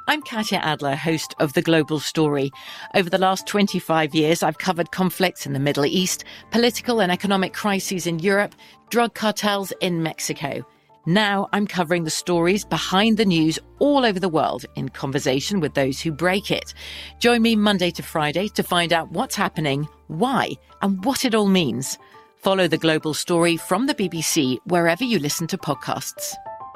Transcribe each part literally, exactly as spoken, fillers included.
I'm Katya Adler, host of The Global Story. Over the last twenty-five years, I've covered conflicts in the Middle East, political and economic crises in Europe, drug cartels in Mexico. Now I'm covering the stories behind the news all over the world in conversation with those who break it. Join me Monday to Friday to find out what's happening, why, and what it all means. Follow The Global Story from the B B C wherever you listen to podcasts.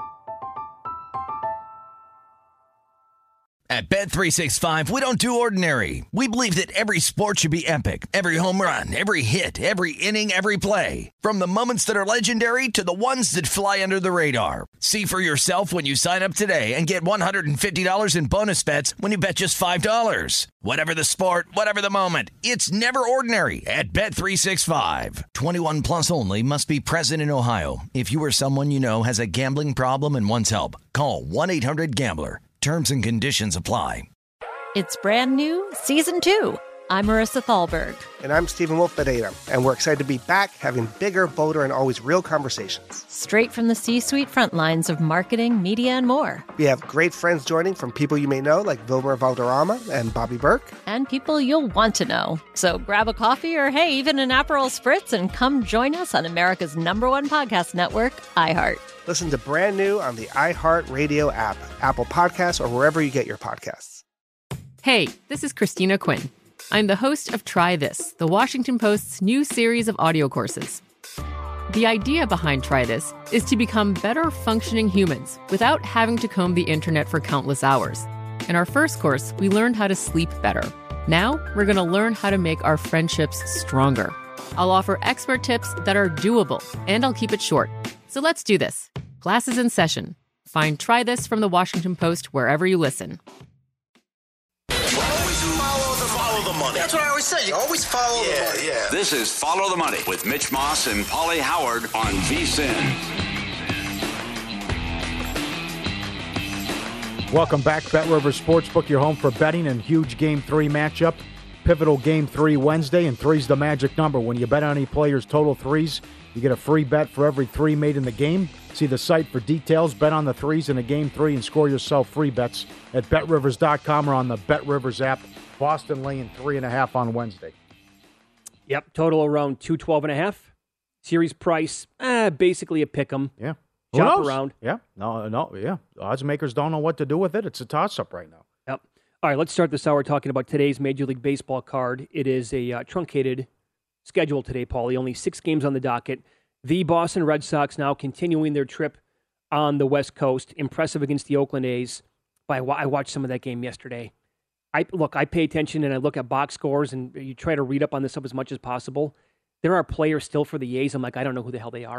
At Bet three sixty-five, we don't do ordinary. We believe that every sport should be epic. Every home run, every hit, every inning, every play. From the moments that are legendary to the ones that fly under the radar. See for yourself when you sign up today and get one hundred fifty dollars in bonus bets when you bet just five dollars. Whatever the sport, whatever the moment, it's never ordinary at Bet three sixty-five. twenty-one plus only. Must be present in Ohio. If you or someone you know has a gambling problem and wants help, call one eight hundred gambler. Terms and conditions apply. It's brand new, season two. I'm Marissa Thalberg. And I'm Stephen Wolf Bedeta. And we're excited to be back having bigger, bolder, and always real conversations. Straight from the C-suite front lines of marketing, media, and more. We have great friends joining from people you may know, like Wilmer Valderrama and Bobby Burke. And people you'll want to know. So grab a coffee or, hey, even an Aperol Spritz and come join us on America's number one podcast network, iHeart. Listen to Brand New on the iHeartRadio app, Apple Podcasts, or wherever you get your podcasts. Hey, this is Christina Quinn. I'm the host of Try This, the Washington Post's new series of audio courses. The idea behind Try This is to become better functioning humans without having to comb the internet for countless hours. In our first course, we learned how to sleep better. Now, we're going to learn how to make our friendships stronger. I'll offer expert tips that are doable, and I'll keep it short. So let's do this. Class is in session. Find Try This from the Washington Post wherever you listen. Always follow the, follow the money. That's what I always say. You always follow yeah, the money. Yeah. This is Follow the Money with Mitch Moss and Paulie Howard on V S I N. Welcome back. Bet Rivers Sportsbook, your home for betting and huge Game three matchup. Pivotal Game three Wednesday, and three's the magic number. When you bet on any player's total threes, you get a free bet for every three made in the game. See the site for details. Bet on the threes in a Game three and score yourself free bets at bet rivers dot com or on the BetRivers app. Boston laying three and a half on Wednesday. Yep, total around two twelve and a half. Series price, eh, basically a pick 'em. Yeah. Shop around. Yeah. No, no, yeah. Odds makers don't know what to do with it. It's a toss-up right now. Yep. All right, let's start this hour talking about today's Major League Baseball card. It is a uh, truncated schedule today, Paulie. Only six games on the docket. The Boston Red Sox now continuing their trip on the West Coast. Impressive against the Oakland A's. But I, wa- I watched some of that game yesterday. I Look, I pay attention and I look at box scores and you try to read up on this stuff as much as possible. There are players still for the A's. I'm like, I don't know who the hell they are.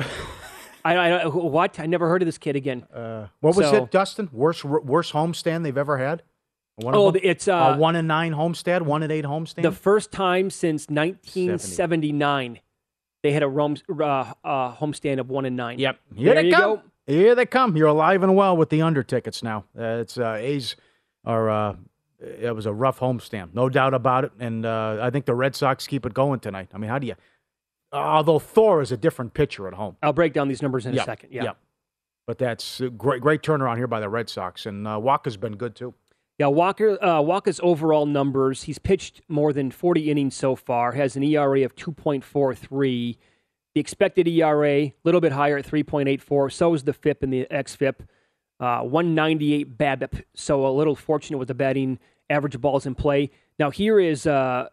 I, I What? I never heard of this kid again. Uh, what was so, it, Dustin? Worst worst homestand they've ever had? One oh, them, it's uh, a one and nine homestand, one and eight homestand. The first time since nineteen seventy-nine, they had a Rome, uh, uh, homestand of one and nine. Yep, here there they you come. Go. Here they come. You're alive and well with the under tickets now. Uh, it's uh, A's are. Uh, it was a rough homestand, no doubt about it. And uh, I think the Red Sox keep it going tonight. I mean, how do you? Although Thor is a different pitcher at home. I'll break down these numbers in yep. a second. Yeah. Yep. But that's a great, great turnaround here by the Red Sox, and uh, Walker's been good too. Yeah, Walker. Uh, Walker's overall numbers, he's pitched more than forty innings so far, has an E R A of two point four three. The expected E R A, a little bit higher at three point eight four. So is the F I P and the X F I P. Uh, one ninety-eight BABIP, so a little fortunate with the batting average balls in play. Now here is uh,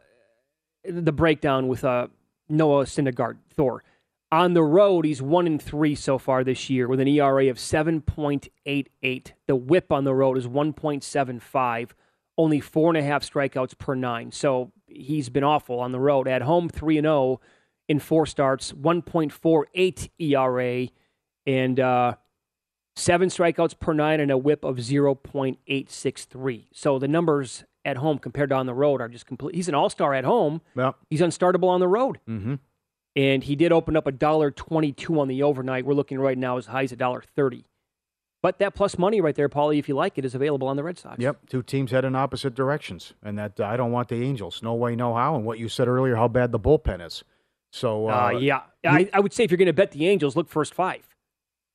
the breakdown with uh, Noah Syndergaard, Thor. On the road, he's one and three so far this year with an E R A of seven point eight eight. The whip on the road is one point seven five. Only four and a half strikeouts per nine. So he's been awful on the road. At home, three and zero in four starts, one point four eight E R A, and uh, seven strikeouts per nine and a whip of zero point eight six three. So the numbers at home compared to on the road are just complete. He's an all-star at home. Yep. He's unstartable on the road. Mm-hmm. And he did open up one dollar twenty-two on the overnight. We're looking right now as high as one dollar thirty. But that plus money right there, Paulie, if you like it, is available on the Red Sox. Yep, two teams head in opposite directions. And that uh, I don't want the Angels. No way, no how. And what you said earlier, how bad the bullpen is. So uh, uh, Yeah, I, I would say if you're going to bet the Angels, look first five.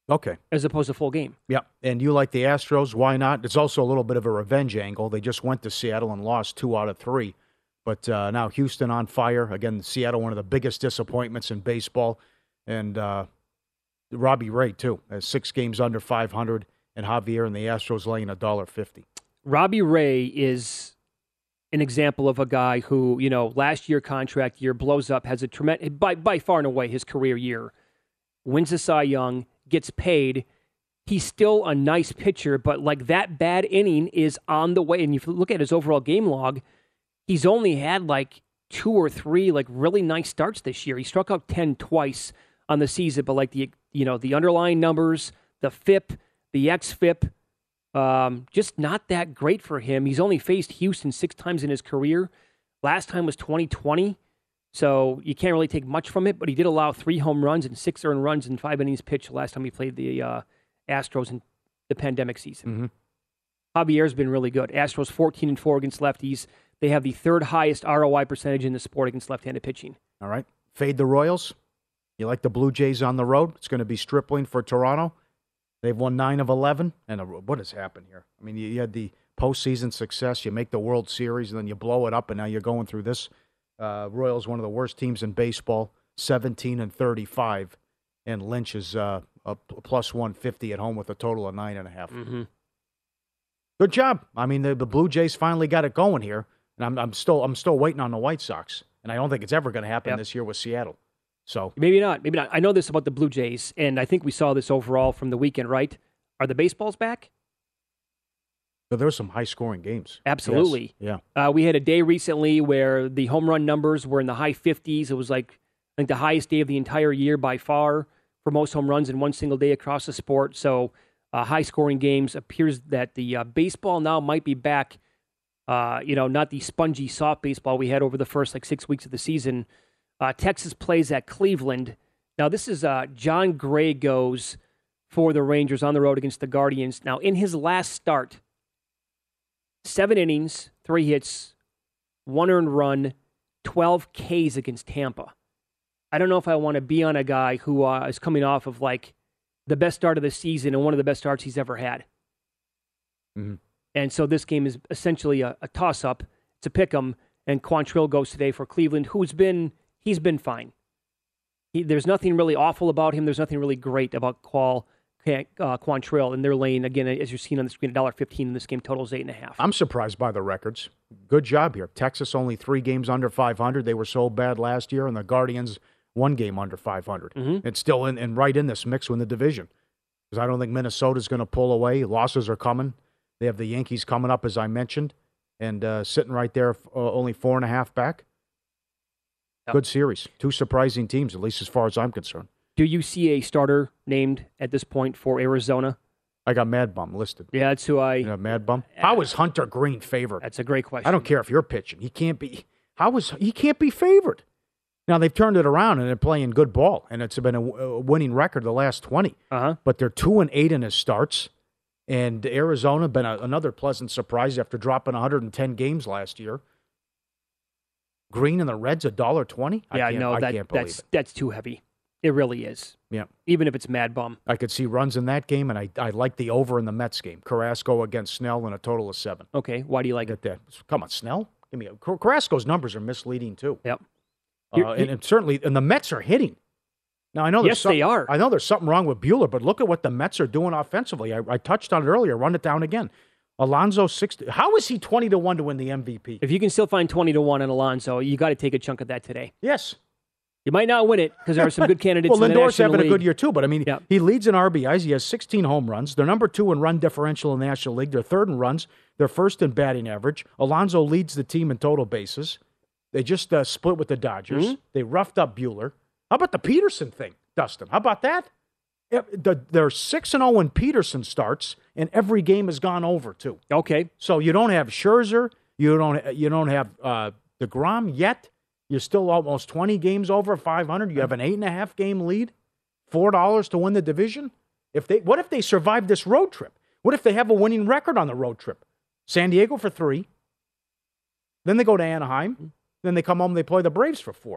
Okay. As opposed to full game. Yeah, and you like the Astros, why not? It's also a little bit of a revenge angle. They just went to Seattle and lost two out of three. But uh, now Houston on fire. Again, Seattle, one of the biggest disappointments in baseball. And uh, Robbie Ray, too, has six games under five hundred, and Javier and the Astros laying one dollar fifty. Robbie Ray is an example of a guy who, you know, last year contract year blows up, has a tremendous, by, by far and away his career year, wins the Cy Young, gets paid. He's still a nice pitcher, but like that bad inning is on the way. And if you look at his overall game log, he's only had like two or three like really nice starts this year. He struck out ten twice on the season, but like the, you know, the underlying numbers, the F I P, the X F I P, Um, just not that great for him. He's only faced Houston six times in his career. Last time was twenty twenty, so you can't really take much from it, but he did allow three home runs and six earned runs in five innings pitched last time he played the uh, Astros in the pandemic season. Mm-hmm. Javier's been really good. Astros fourteen and four against lefties. They have the third highest R O I percentage in the sport against left-handed pitching. All right. Fade the Royals. You like the Blue Jays on the road? It's going to be Stripling for Toronto. They've won nine of eleven. And what has happened here? I mean, you had the postseason success. You make the World Series, and then you blow it up, and now you're going through this. Uh, Royals, one of the worst teams in baseball, seventeen and thirty-five. And Lynch is uh, a plus one fifty at home with a total of nine and a half. Mm-hmm. Good job. I mean, the, the Blue Jays finally got it going here, and I'm, I'm still I'm still waiting on the White Sox, and I don't think it's ever going to happen yep. this year with Seattle. So maybe not. Maybe not. I know this about the Blue Jays, and I think we saw this overall from the weekend. Right? Are the baseballs back? So there were some high-scoring games. Absolutely. Yes. Yeah. Uh, we had a day recently where the home run numbers were in the high fifties. It was like I think the highest day of the entire year by far for most home runs in one single day across the sport. So uh, high-scoring games. Appears that the uh, baseball now might be back. Uh, you know, not the spongy, soft baseball we had over the first like six weeks of the season. Uh, Texas plays at Cleveland. Now, this is uh, John Gray goes for the Rangers on the road against the Guardians. Now, in his last start, seven innings, three hits, one earned run, twelve Ks against Tampa. I don't know if I want to be on a guy who uh, is coming off of like the best start of the season and one of the best starts he's ever had. Mm-hmm. And so this game is essentially a, a toss-up. It's a pick-em, and Quantrill goes today for Cleveland, who's been... He's been fine. He, there's nothing really awful about him. There's nothing really great about Qual, uh, Quantrill. And they're laying, again, as you're seeing on the screen, one dollar fifteen in this game. Totals eight and a half. I'm surprised by the records. Good job here. Texas only three games under five hundred. They were so bad last year. And the Guardians one game under five hundred. Mm-hmm. It's still in and right in this mix with the division. Because I don't think Minnesota's going to pull away. Losses are coming. They have the Yankees coming up, as I mentioned. And uh, sitting right there, uh, only four and a half back. Good series. Two surprising teams, at least as far as I'm concerned. Do you see a starter named at this point for Arizona? I got Mad Bum listed. Yeah, that's who I... You know, Mad Bum? How is Hunter Green favored? That's a great question. I don't care if you're pitching. He can't be... How is... He can't be favored. Now, they've turned it around, and they're playing good ball, and it's been a, a winning record the last twenty. Uh-huh. But they're two and eight in his starts, and Arizona been a, another pleasant surprise after dropping one hundred ten games last year. Green and the Reds, one dollar twenty? Yeah, I can't, no, I that, can't believe that's, it. that's too heavy. It really is. Yeah. Even if it's Mad Bum. I could see runs in that game, and I I like the over in the Mets game. Carrasco against Snell in a total of seven. Okay, why do you like it? That. Come on, Snell. Give me a, Carrasco's numbers are misleading too. Yep. Uh, and, and certainly, and the Mets are hitting. Now I know there's yes, they are. I know there's something wrong with Buehler, but look at what the Mets are doing offensively. I, I touched on it earlier. Run it down again. Alonso sixty. How is he twenty to one to win the M V P? If you can still find twenty to one on Alonso, you got to take a chunk of that today. Yes. You might not win it because there are some good candidates. Well, in the Lindor's National having League. a good year too, but I mean, yep. he leads in R B Is. He has sixteen home runs. They're number two in run differential in the National League. They're third in runs. They're first in batting average. Alonso leads the team in total bases. They just uh, split with the Dodgers. Mm-hmm. They roughed up Buehler. How about the Peterson thing, Dustin? How about that? Yeah, the, they're six and zero when Peterson starts, and every game has gone over too. Okay, so you don't have Scherzer, you don't you don't have uh, DeGrom yet. You're still almost twenty games over five hundred. You have an eight and a half game lead, four dollars to win the division. If they, what if they survive this road trip? What if they have a winning record on the road trip? San Diego for three, then they go to Anaheim, then they come home and they play the Braves for four.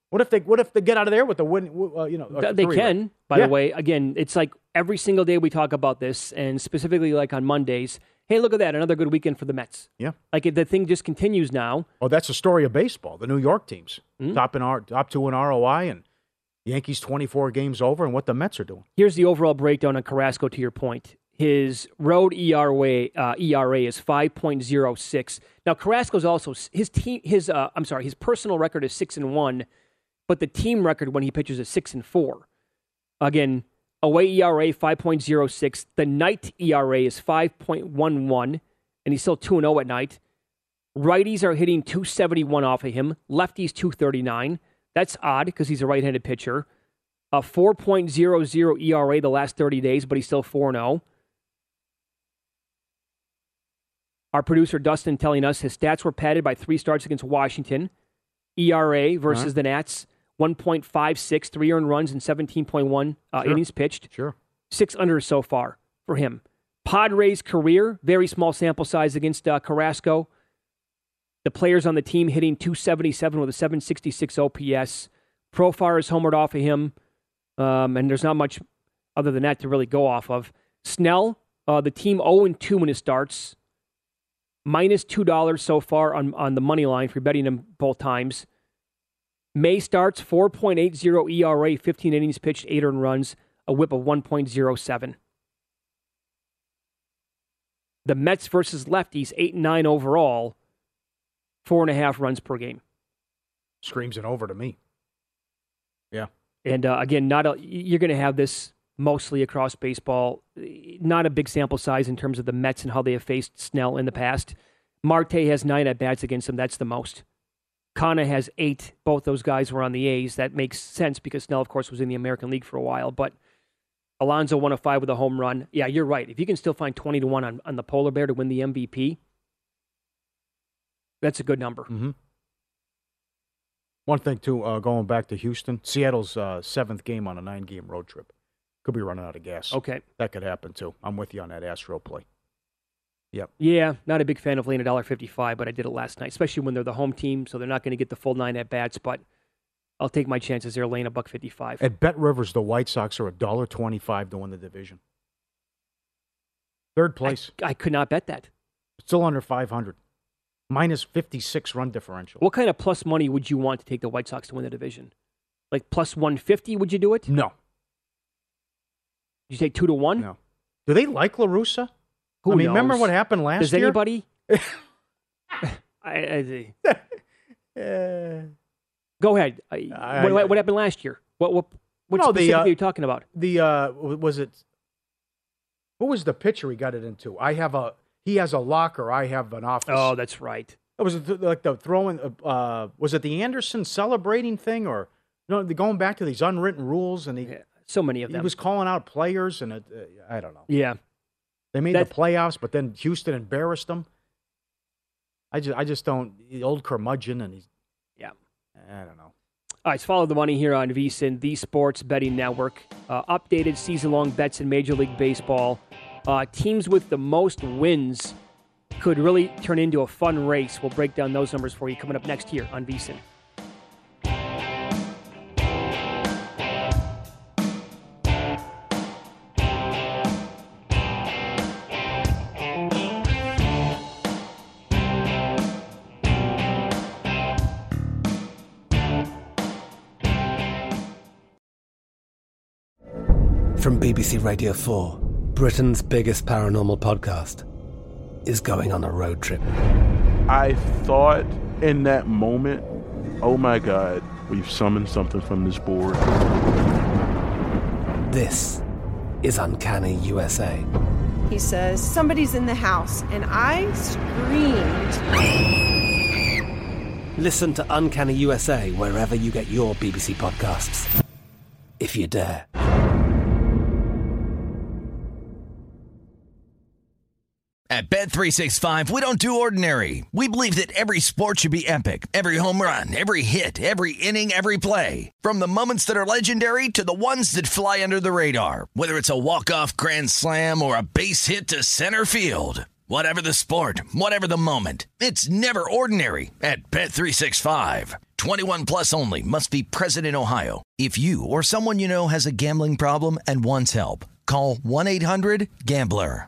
What if they What if they get out of there with the win? Uh, you know, they three, can. Right? By yeah. the way, again, it's like every single day we talk about this, and specifically like on Mondays. Hey, look at that! Another good weekend for the Mets. Yeah, like the thing just continues now. Oh, that's the story of baseball. The New York teams Mm-hmm. top in R, top two in R O I, and Yankees twenty-four games over, and what the Mets are doing. Here's the overall breakdown on Carrasco. To your point, his road E R A uh, E R A is five point oh six. Now Carrasco's also his team. His uh, I'm sorry, his personal record is six and one. But the team record when he pitches is six and four. Again, away E R A five point oh six. The night E R A is five point one one, and he's still two and zero at night. Righties are hitting two seventy-one off of him. Lefties two thirty-nine. That's odd because he's a right-handed pitcher. A four point oh oh E R A the last thirty days, but he's still four and zero. Our producer Dustin telling us his stats were padded by three starts against Washington. E R A versus uh-huh. the Nats. one point five six, three earned runs and seventeen point one uh, sure. innings pitched. Sure. Six unders so far for him. Padres career, very small sample size against uh, Carrasco. The players on the team hitting two seventy-seven with a seven sixty-six O P S. Profar is homered off of him, um, and there's not much other than that to really go off of. Snell, uh, the team oh and two in his starts. Minus two dollars so far on, on the money line for betting him both times. May starts, four point eight oh E R A, fifteen innings pitched, eight earned runs, a whip of one point oh seven. The Mets versus lefties, eight and nine overall, four and a half runs per game. Screams it over to me. Yeah. And uh, again, not a, you're going to have this mostly across baseball. Not a big sample size in terms of the Mets and how they have faced Snell in the past. Marte has nine at-bats against him. That's the most. Kana has eight. Both those guys were on the A's. That makes sense because Snell, of course, was in the American League for a while. But Alonso one oh five with a home run. Yeah, you're right. If you can still find twenty to one on, on the Polar Bear to win the M V P, that's a good number. Mm-hmm. One thing, too, uh, going back to Houston, Seattle's uh, seventh game on a nine-game road trip. Could be running out of gas. Okay. That could happen, too. I'm with you on that Astro play. Yep. Yeah, not a big fan of laying one dollar fifty-five, but I did it last night, especially when they're the home team, so they're not going to get the full nine at-bats, but I'll take my chances there laying a buck fifty-five. At Bet Rivers, the White Sox are one dollar twenty-five to win the division. Third place. I, I could not bet that. Still under five hundred. Minus fifty-six run differential. What kind of plus money would you want to take the White Sox to win the division? Like plus one fifty, would you do it? No. You say two to one? No. Do they like La Russa? Who I mean, knows? remember what happened last Does year? Anybody? I, I, uh, Go ahead. I, I, what, what happened last year? What what what no, specifically the, uh, are you talking about? The uh, was it? Who was the pitcher he got it into? I have a. He has a locker. I have an office. Oh, that's right. It was like the throwing. Uh, was it the Anderson celebrating thing, or no? The going back to these unwritten rules, and he yeah, so many of them. He was calling out players, and it, uh, I don't know. Yeah, they made that, the playoffs, but then Houston embarrassed them. I just, I just don't. The old curmudgeon, and he's. Yeah, I don't know. All right, let's follow the money here on VSiN, the Sports Betting Network. Uh, updated season-long bets in Major League Baseball. Uh, teams with the most wins could really turn into a fun race. We'll break down those numbers for you coming up next year on VSiN. From B B C Radio four, Britain's biggest paranormal podcast is going on a road trip. I thought in that moment, oh my God, we've summoned something from this board. This is Uncanny U S A. He says, somebody's in the house, and I screamed. Listen to Uncanny U S A wherever you get your B B C podcasts, if you dare. At Bet three sixty-five, we don't do ordinary. We believe that every sport should be epic. Every home run, every hit, every inning, every play. From the moments that are legendary to the ones that fly under the radar. Whether it's a walk-off grand slam or a base hit to center field. Whatever the sport, whatever the moment, it's never ordinary at Bet three sixty-five. twenty-one plus only. Must be present in Ohio. If you or someone you know has a gambling problem and wants help, call one eight hundred gambler.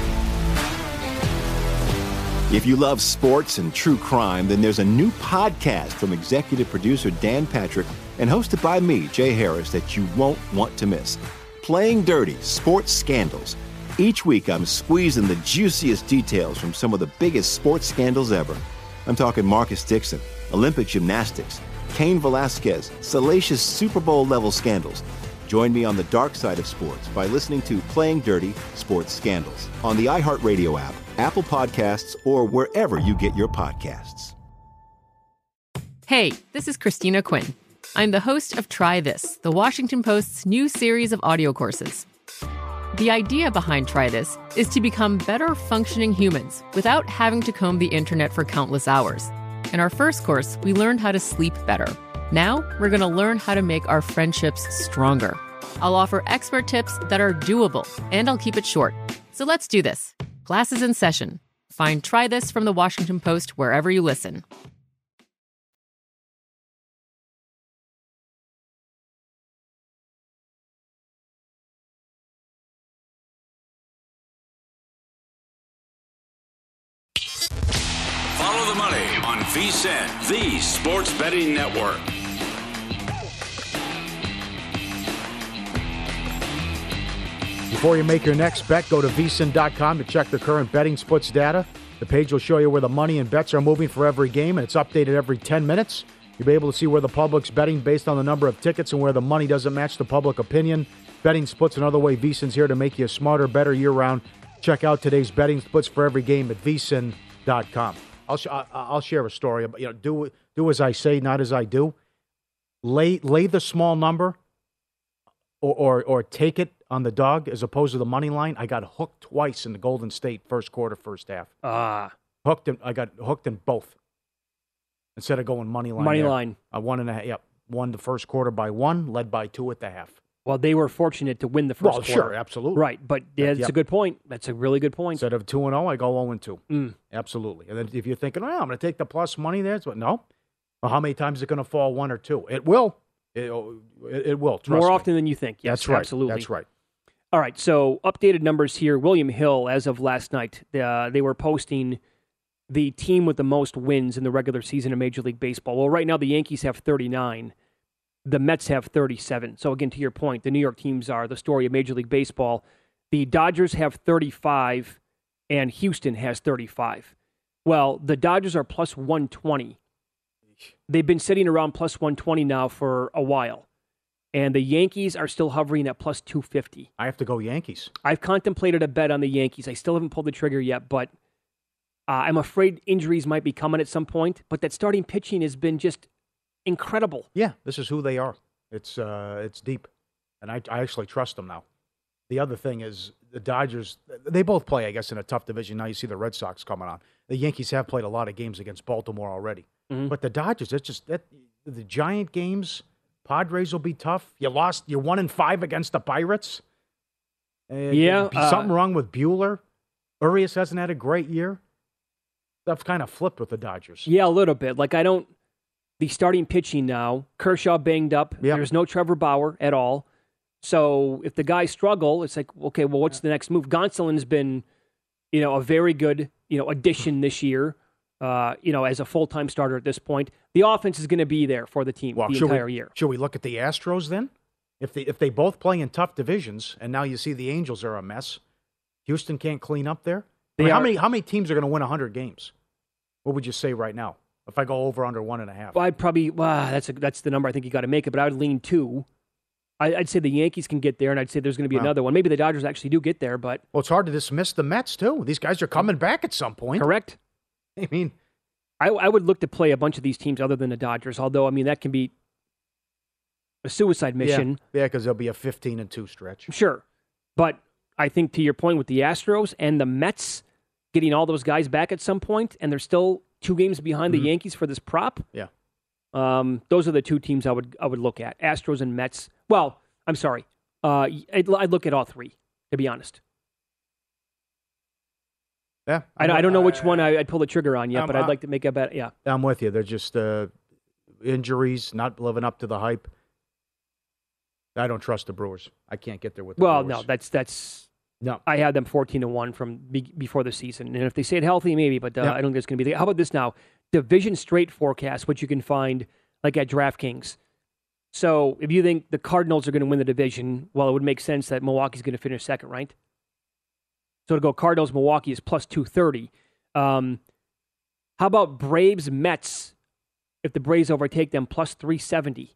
If you love sports and true crime, then there's a new podcast from executive producer Dan Patrick and hosted by me, Jay Harris, that you won't want to miss. Playing Dirty: Sports Scandals. Each week, I'm squeezing the juiciest details from some of the biggest sports scandals ever. I'm talking Marcus Dixon, Olympic gymnastics, Cain Velasquez, salacious Super Bowl-level scandals. Join me on the dark side of sports by listening to Playing Dirty: Sports Scandals on the iHeartRadio app, Apple Podcasts, or wherever you get your podcasts. Hey, this is Christina Quinn. I'm the host of Try This, the Washington Post's new series of audio courses. The idea behind Try This is to become better functioning humans without having to comb the internet for countless hours. In our first course, we learned how to sleep better. Now, we're going to learn how to make our friendships stronger. I'll offer expert tips that are doable, and I'll keep it short. So let's do this. Class is in session. Find Try This from the Washington Post wherever you listen. Follow the money on V S I N, the Sports Betting Network. Before you make your next bet, go to V S I N dot com to check the current betting splits data. The page will show you where the money and bets are moving for every game, and it's updated every ten minutes. You'll be able to see where the public's betting based on the number of tickets and where the money doesn't match the public opinion. Betting splits another way. V S I N's here to make you smarter, better year-round. Check out today's betting splits for every game at V S I N dot com. I'll sh- I'll share a story. You know, do do as I say, not as I do. Lay lay the small number, or or, or take it on the dog as opposed to the money line. I got hooked twice in the Golden State first quarter, first half. Ah, hooked. In, I got hooked in both. Instead of going money line, money there, line. I won and a half. Yep, won the first quarter by one, led by two at the half. Well, they were fortunate to win the first well, quarter. Sure, absolutely. Right, but yeah, that's yep. a good point. That's a really good point. Instead of two and zero, I go zero and two. Mm. Absolutely. And then if you're thinking, well, I'm going to take the plus money there, but no. Well, how many times is it going to fall one or two? It will. It, it, it will. Trust More me. often than you think. Yes, that's right. Absolutely. That's right. All right. So updated numbers here. William Hill, as of last night, uh, they were posting the team with the most wins in the regular season of Major League Baseball. Well, right now the Yankees have thirty-nine. The Mets have thirty-seven. So again, to your point, the New York teams are the story of Major League Baseball. The Dodgers have thirty-five, and Houston has thirty-five. Well, the Dodgers are plus one twenty. They've been sitting around plus one twenty now for a while. And the Yankees are still hovering at plus two fifty. I have to go Yankees. I've contemplated a bet on the Yankees. I still haven't pulled the trigger yet, but uh, I'm afraid injuries might be coming at some point. But that starting pitching has been just incredible. Yeah, this is who they are. It's uh, it's deep, and I, I actually trust them now. The other thing is the Dodgers, they both play, I guess, in a tough division. Now you see the Red Sox coming on. The Yankees have played a lot of games against Baltimore already. Mm-hmm. But the Dodgers, it's just that the Giant games, Padres will be tough. You lost, you're one and five against the Pirates. Uh, yeah. Something uh, wrong with Bueller. Urias hasn't had a great year. Stuff's kind of flipped with the Dodgers. Yeah, a little bit. Like, I don't, the starting pitching now, Kershaw banged up. Yep. There's no Trevor Bauer at all. So if the guys struggle, it's like, okay, well, what's the next move? Gonsolin's been, you know, a very good, you know, addition this year, uh, you know, as a full-time starter at this point. The offense is going to be there for the team well, the should entire we, year. Should we look at the Astros then? If they if they both play in tough divisions, and now you see the Angels are a mess, Houston can't clean up there. I mean, how many how many teams are going to win one hundred games? What would you say right now? If I go over under one and a half, well, I'd probably well, that's a, that's the number I think you got to make it. But I would lean two. I, I'd say the Yankees can get there, and I'd say there's going to be wow. another one. Maybe the Dodgers actually do get there, but well, it's hard to dismiss the Mets too. These guys are coming back at some point. Correct. I mean, I, I would look to play a bunch of these teams other than the Dodgers. Although I mean that can be a suicide mission. Yeah, because yeah, there'll be a fifteen and two stretch. Sure, but I think to your point with the Astros and the Mets getting all those guys back at some point, and they're still two games behind mm-hmm. the Yankees for this prop. Yeah, um, those are the two teams I would I would look at: Astros and Mets. Well, I'm sorry, uh, I'd, I'd look at all three to be honest. Yeah, I, I don't know which one I, I'd pull the trigger on yet, I'm, but I'd like to make a bet. Yeah, I'm with you. They're just uh, injuries, not living up to the hype. I don't trust the Brewers. I can't get there with the well, Brewers. no, that's that's. No, I had them fourteen to one from be, before the season, and if they stayed healthy, maybe. But uh, yeah. I don't think it's going to be. The, how about this now? Division straight forecast, which you can find like at DraftKings. So if you think the Cardinals are going to win the division, well, it would make sense that Milwaukee's going to finish second, right? So to go Cardinals, Milwaukee is plus two thirty. Um, how about Braves, Mets? If the Braves overtake them, plus three seventy.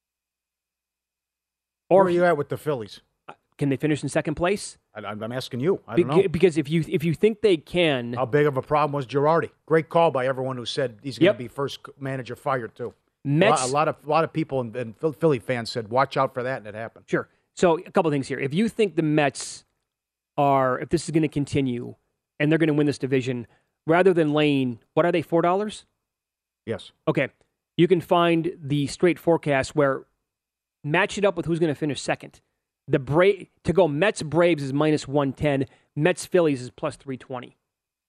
Or where are you at with the Phillies? Can they finish in second place? I, I'm asking you. I Be- don't know. Because if you if you think they can... How big of a problem was Girardi? Great call by everyone who said he's going to Yep. be first manager fired, too. Mets, a, lot, a lot of a lot of people and, and Philly fans said, watch out for that, and it happened. Sure. So a couple things here. If you think the Mets are, if this is going to continue, and they're going to win this division, rather than laying, what are they, four dollars? Yes. Okay. You can find the straight forecast where match it up with who's going to finish second. The Bra- to go Mets Braves is minus one ten. Mets Phillies is plus three twenty.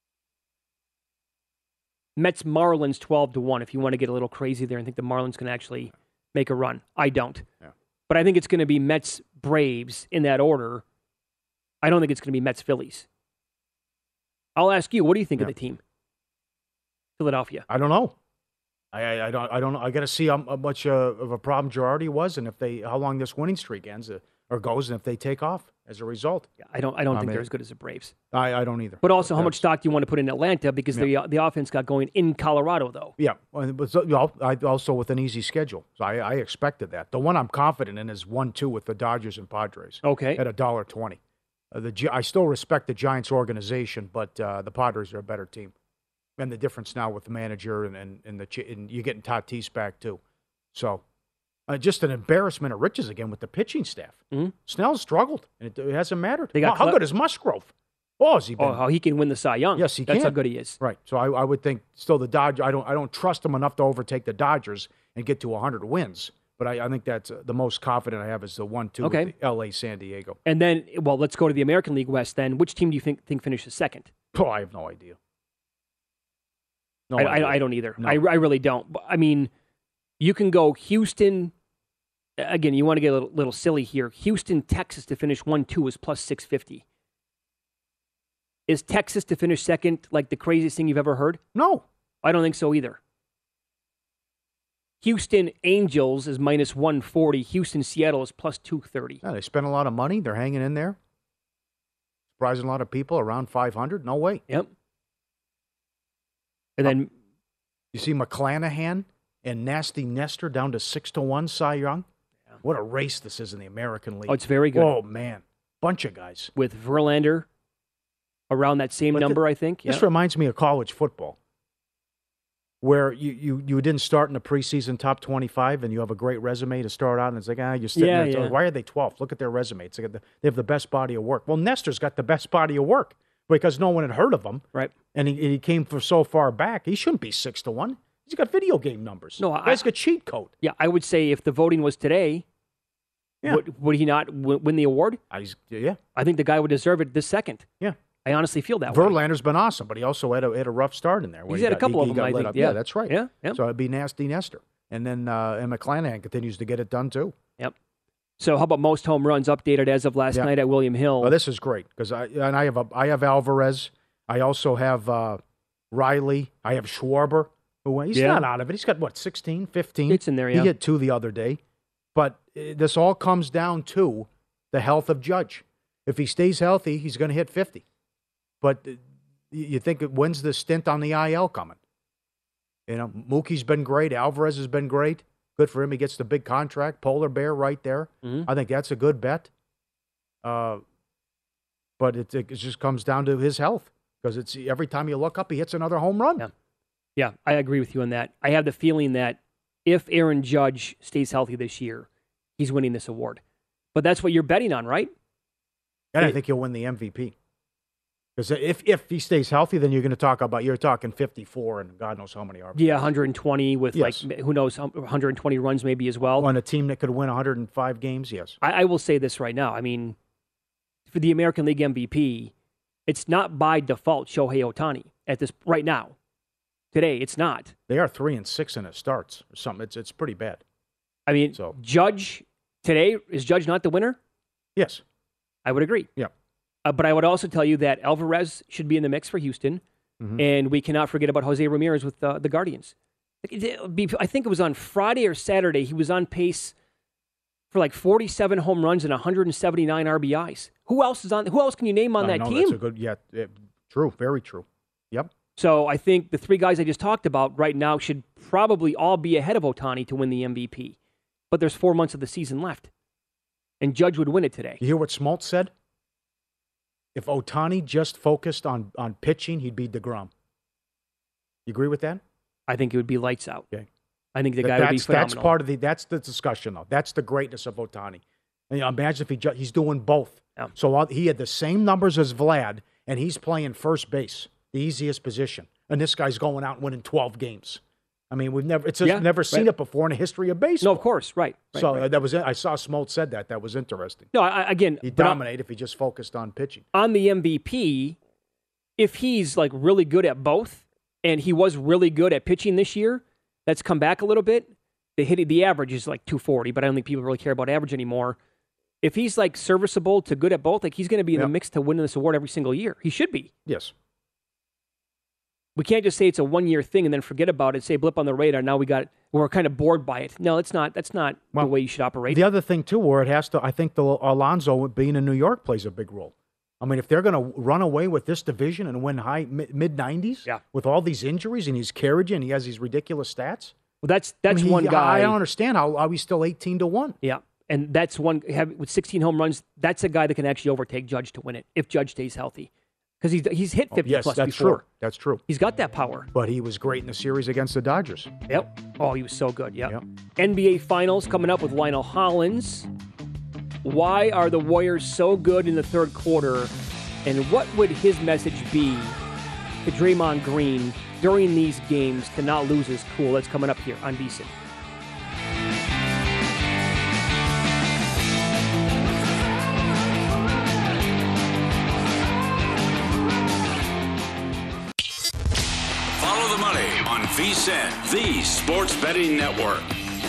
Mets Marlins twelve to one. If you want to get a little crazy there and think the Marlins can actually make a run, I don't. Yeah. But I think it's going to be Mets Braves in that order. I don't think it's going to be Mets Phillies. I'll ask you, what do you think yeah. of the team? Philadelphia. I don't know. I, I, I don't I don't know. I got to see how, how much uh, of a problem Girardi was, and if they how long this winning streak ends uh, or goes, and if they take off as a result. Yeah, I don't I don't I think mean, they're as good as the Braves. I, I don't either. But also, but how much stock do you want to put in Atlanta because yeah. the the offense got going in Colorado, though? Yeah, but so, you know, I also with an easy schedule, so I, I expected that. The one I'm confident in is one two with the Dodgers and Padres. Okay, at a dollar twenty. Uh, the I still respect the Giants organization, but uh, the Padres are a better team. And the difference now with the manager and and, and the and you're getting Tatis back too, so uh, just an embarrassment of riches again with the pitching staff. Mm-hmm. Snell struggled, and it, it hasn't mattered. They got how, how Cle- good is Musgrove? Oh, has he been? Oh, how he can win the Cy Young? Yes, he That's can. how good he is. Right. So I, I would think still the Dodgers. I don't I don't trust them enough to overtake the Dodgers and get to one hundred wins. But I, I think that's uh, the most confident I have is the one two Okay. with the L A San Diego. And then, well, let's go to the American League West. Then, which team do you think think finishes second? Oh, I have no idea. No I, idea. I, I don't either. No. I, I really don't. But, I mean, you can go Houston. Again, you want to get a little, little silly here. Houston, Texas to finish one two is plus six fifty. Is Texas to finish second like the craziest thing you've ever heard? No. I don't think so either. Houston Angels is minus one forty. Houston Seattle is plus two thirty. Yeah, they spent a lot of money. They're hanging in there. Surprising a lot of people around five hundred. No way. Yep. And then you see McClanahan and Nasty Nestor down to six to one. Cy Young. Yeah. What a race this is in the American League. Oh, it's very good. Oh man, bunch of guys with Verlander around that same but number. The, I think this yeah. reminds me of college football, where you, you, you didn't start in the preseason top twenty-five, and you have a great resume to start out, and it's like ah, you're sitting yeah, there. Yeah. Why are they twelfth? Look at their resume. It's like they have the best body of work. Well, Nestor's got the best body of work because no one had heard of him, right? And he, he came from so far back. He shouldn't be six to one. He's got video game numbers. No, the guy's I, got cheat code. Yeah, I would say if the voting was today, yeah. would, would he not w- win the award? I, yeah, I think the guy would deserve it this second. Yeah. I honestly feel that way. Verlander's been awesome, but he also had a, had a rough start in there. He's he had got, a couple he, of them, I think. Up. Yeah. yeah, that's right. Yeah, yep. So it'd be Nasty Nestor. And then uh, and McClanahan continues to get it done, too. Yep. So how about most home runs updated as of last yeah. night at William Hill? Well, this is great because I and I have a, I have Alvarez. I also have uh, Riley. I have Schwarber. Who he's yeah. not out of it. He's got what sixteen, fifteen It's in there. Yeah. He hit two the other day. But uh, this all comes down to the health of Judge. If he stays healthy, he's going to hit fifty. But uh, you think when's the stint on the I L coming? You know, Mookie's been great. Alvarez has been great. Good for him. He gets the big contract. Polar Bear right there. Mm-hmm. I think that's a good bet. Uh, but it, it just comes down to his health because it's every time you look up, he hits another home run. Yeah. Yeah, I agree with you on that. I have the feeling that if Aaron Judge stays healthy this year, he's winning this award. But that's what you're betting on, right? And I think he'll win the M V P. Because if, if he stays healthy, then you're going to talk about, you're talking fifty-four and God knows how many are. Yeah, one hundred twenty with yes. like, who knows, one hundred twenty runs maybe as well. On a team that could win one hundred five games, yes. I, I will say this right now. I mean, for the American League M V P, It's not by default Shohei Ohtani at this right now. Today, it's not. They are three and six in it starts or something. It's it's pretty bad. I mean, so. Judge today, is Judge not the winner? Yes. I would agree. Yeah. Uh, but I would also tell you that Alvarez should be in the mix for Houston, mm-hmm. and we cannot forget about Jose Ramirez with uh, the Guardians. I think it was on Friday or Saturday, he was on pace for like forty-seven home runs and one hundred seventy-nine R B Is. Who else is on? Who else can you name on I that know, team? That's a good, yeah, yeah, true, very true. Yep. So I think the three guys I just talked about right now should probably all be ahead of Ohtani to win the M V P. But there's four months of the season left, and Judge would win it today. You hear what Smoltz said? If Ohtani just focused on, on pitching, he'd beat DeGrom. You agree with that? I think it would be lights out. Okay. I think the guy that's, would be phenomenal. That's part of the that's the discussion, though. That's the greatness of Ohtani. And, you know, imagine if he ju- he's doing both. Yeah. So uh, he had the same numbers as Vlad, and he's playing first base, the easiest position. And this guy's going out and winning twelve games. I mean, we've never it's just yeah, never seen right. it before in the history of baseball. No, of course, right. right so right. Uh, that was I saw Smoltz said that. That was interesting. No, I, again, he'd dominate if he just focused on pitching. On the M V P, if he's like really good at both, and he was really good at pitching this year, that's come back a little bit. The hit, the average is like two forty, but I don't think people really care about average anymore. If he's like serviceable to good at both, like he's going to be in yep. the mix to win this award every single year. He should be. Yes. We can't just say it's a one-year thing and then forget about it, say blip on the radar, now we got we're kind of bored by it. No, it's not. That's not well, the way you should operate. The other thing, too, where it has to, I think the Alonso being in New York plays a big role. I mean, if they're going to run away with this division and win high mid-nineties yeah. with all these injuries and he's carriage and he has these ridiculous stats. Well, that's that's I mean, one he, guy. I don't understand how, how he's still eighteen to one. Yeah, and that's one, have, with sixteen home runs, that's a guy that can actually overtake Judge to win it if Judge stays healthy. Because he's, he's hit fifty oh, yes, plus that's before. True. That's true. He's got that power. But he was great in the series against the Dodgers. Yep. Oh, he was so good. Yep. yep. N B A Finals coming up with Lionel Hollins. Why are the Warriors so good in the third quarter? And what would his message be to Draymond Green during these games to not lose his cool? That's coming up here on VSiN. Follow the money on VSiN, the Sports Betting Network.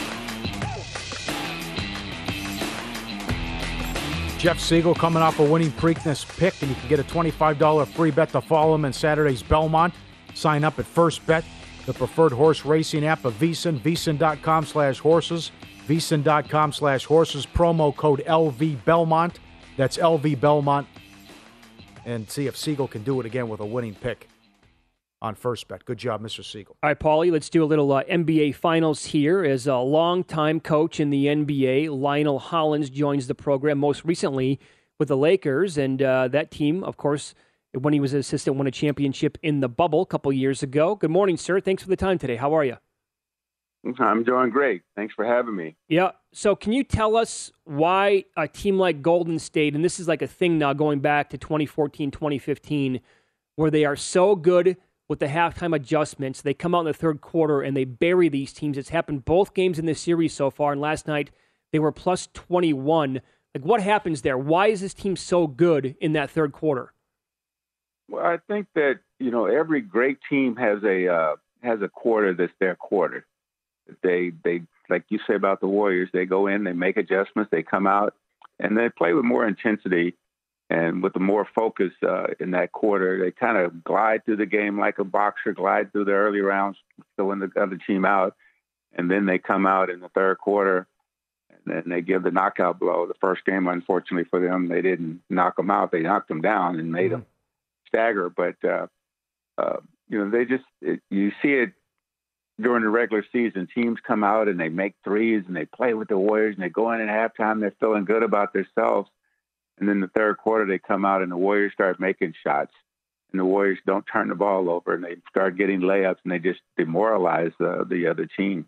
Jeff Siegel coming off a winning Preakness pick, and you can get a twenty-five dollars free bet to follow him in Saturday's Belmont. Sign up at First Bet, the preferred horse racing app of VSiN, VSiN.com slash horses, VSiN.com slash horses, promo code L V Belmont. That's L V Belmont. And see if Siegel can do it again with a winning pick on First Bet. Good job, Mister Siegel. All right, Paulie, let's do a little uh, N B A Finals here. As a longtime coach in the N B A, Lionel Hollins joins the program most recently with the Lakers. And uh, that team, of course, when he was an assistant, won a championship in the bubble a couple years ago. Good morning, sir. Thanks for the time today. How are you? I'm doing great. Thanks for having me. Yeah. So can you tell us why a team like Golden State, and this is like a thing now going back to twenty fourteen, twenty fifteen, where they are so good with the halftime adjustments, they come out in the third quarter and they bury these teams. It's happened both games in this series so far, and last night they were plus twenty-one. Like, what happens there? Why is this team so good in that third quarter? Well, I think that, you know, every great team has a uh, has a quarter that's their quarter. They, they like you say about the Warriors, they go in, they make adjustments, they come out, and they play with more intensity and with the more focus uh, in that quarter. They kind of glide through the game like a boxer, glide through the early rounds, filling the other team out, and then they come out in the third quarter, and then they give the knockout blow. The first game, unfortunately for them, they didn't knock them out. They knocked them down and made mm-hmm. them stagger. But, uh, uh, you know, they just it, – you see it during the regular season. Teams come out and they make threes and they play with the Warriors and they go in at halftime. They're feeling good about themselves. And then the third quarter, they come out and the Warriors start making shots. And the Warriors don't turn the ball over and they start getting layups and they just demoralize the, the other team.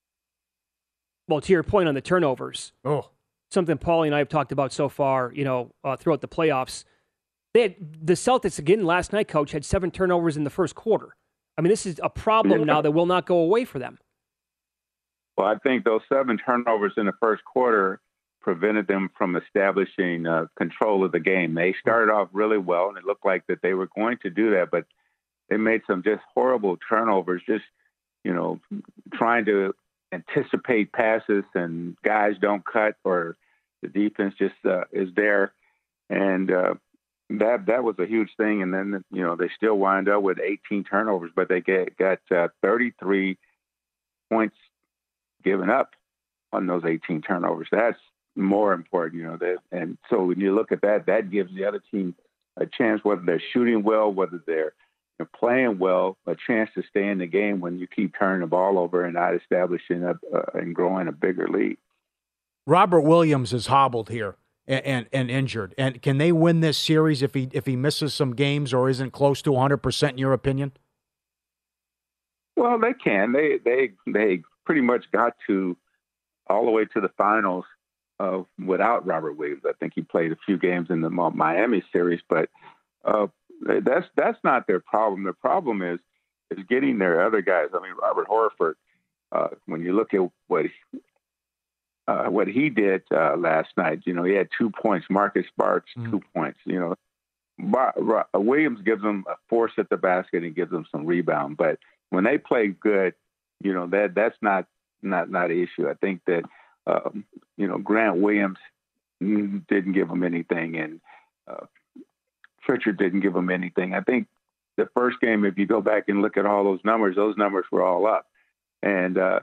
Well, to your point on the turnovers, oh, something Paulie and I have talked about so far, you know, uh, throughout the playoffs. They had, the Celtics, again, last night, Coach, had seven turnovers in the first quarter. I mean, this is a problem now that will not go away for them. Well, I think those seven turnovers in the first quarter prevented them from establishing uh, control of the game. They started off really well, and it looked like that they were going to do that, but they made some just horrible turnovers, just, you know, trying to anticipate passes, and guys don't cut, or the defense just uh, is there. And uh, that that was a huge thing. And then, you know, they still wind up with eighteen turnovers, but they get, got uh, thirty-three points given up on those eighteen turnovers. That's more important, you know. That, and so when you look at that, that gives the other team a chance, whether they're shooting well, whether they're you know, playing well, a chance to stay in the game when you keep turning the ball over and not establishing a, uh, and growing a bigger lead. Robert Williams is hobbled here and, and and injured. And can they win this series if he if he misses some games or isn't close to one hundred percent in your opinion? Well, they can. They they they pretty much got to all the way to the finals uh, without Robert Williams. I think he played a few games in the Miami series, but uh, that's that's not their problem. Their problem is is getting their other guys. I mean, Robert Horford. Uh, when you look at what he, uh, what he did uh, last night, you know, he had two points. Marcus Sparks, mm-hmm. two points. You know, Bar- Bar- Williams gives them a force at the basket and gives them some rebound. But when they play good, you know, that that's not not not an issue. I think that um, you know Grant Williams didn't give them anything, and uh, Pritchard didn't give them anything. I think the first game, if you go back and look at all those numbers, those numbers were all up. And uh,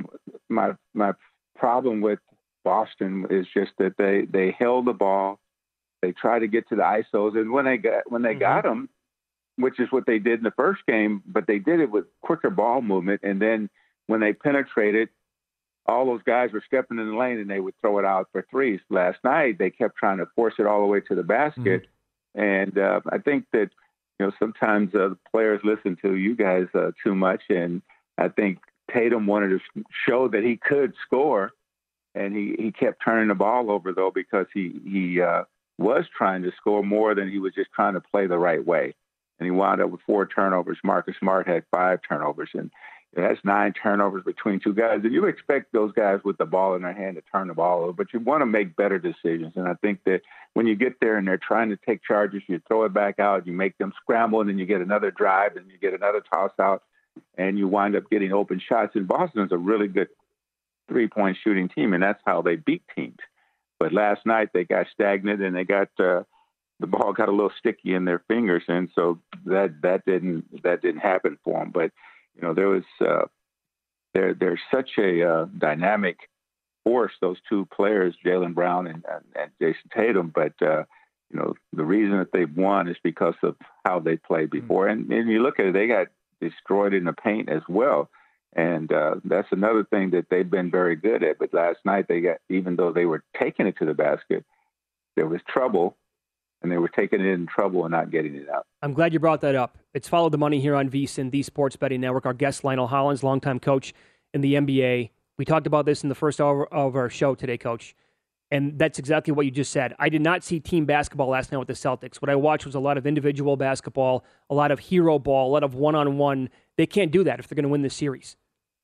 my my problem with Boston is just that they, they held the ball, they tried to get to the I S Os, and when they got when they mm-hmm. got them, which is what they did in the first game, but they did it with quicker ball movement. And then when they penetrated, all those guys were stepping in the lane and they would throw it out for threes. Last night they kept trying to force it all the way to the basket, mm-hmm. and uh, I think that you know sometimes uh, the players listen to you guys uh, too much, and I think Tatum wanted to show that he could score, and he, he kept turning the ball over, though, because he, he uh, was trying to score more than he was just trying to play the right way. And he wound up with four turnovers. Marcus Smart had five turnovers, and you know, that's nine turnovers between two guys. And you expect those guys with the ball in their hand to turn the ball over, but you want to make better decisions. And I think that when you get there and they're trying to take charges, you throw it back out, you make them scramble, and then you get another drive, and you get another toss out, and you wind up getting open shots. And Boston is a really good three-point shooting team, and that's how they beat teams. But last night they got stagnant, and they got uh, the ball got a little sticky in their fingers, and so that that didn't that didn't happen for them. But you know there was uh, there there's such a uh, dynamic force, those two players, Jaylen Brown and, and, and Jason Tatum. But uh, you know the reason that they've won is because of how they played before. Mm-hmm. And, and you look at it, they got destroyed in the paint as well. And uh, that's another thing that they've been very good at. But last night they got, even though they were taking it to the basket, there was trouble, and they were taking it in trouble and not getting it out. I'm glad you brought that up. It's Follow the Money here on VSiN, the Sports Betting Network. Our guest, Lionel Hollins, longtime coach in the N B A. We talked about this in the first hour of our show today, Coach. And that's exactly what you just said. I did not see team basketball last night with the Celtics. What I watched was a lot of individual basketball, a lot of hero ball, a lot of one-on-one. They can't do that if they're going to win this series.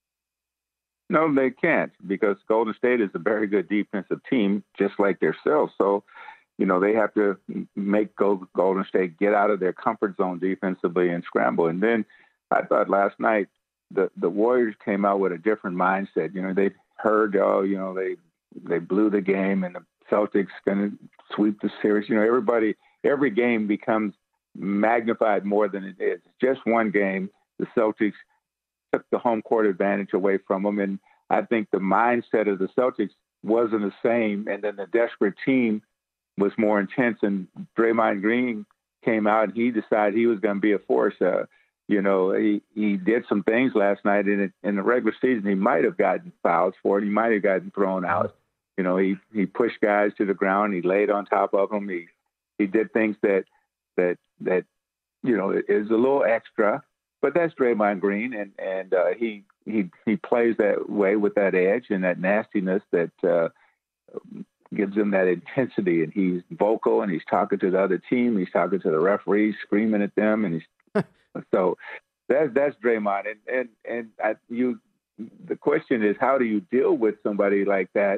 No, they can't, because Golden State is a very good defensive team, just like themselves. So, you know, they have to make Golden State get out of their comfort zone defensively and scramble. And then I thought last night the, the Warriors came out with a different mindset. You know, they heard, oh, you know, they they blew the game and the Celtics going to sweep the series. You know, everybody, every game becomes magnified more than it is. Just one game, the Celtics took the home court advantage away from them. And I think the mindset of the Celtics wasn't the same. And then the desperate team was more intense. And Draymond Green came out and he decided he was going to be a force. Uh, you know, he, he did some things last night in it, in the regular season. He might have gotten fouls for it. He might have gotten thrown out. You know, he, he pushed guys to the ground. He laid on top of them. He he did things that that that you know is a little extra, but that's Draymond Green, and and uh, he he he plays that way with that edge and that nastiness that uh, gives him that intensity. And he's vocal, and he's talking to the other team. He's talking to the referees, screaming at them, and he's so that's that's Draymond. And and and I, you, the question is, how do you deal with somebody like that?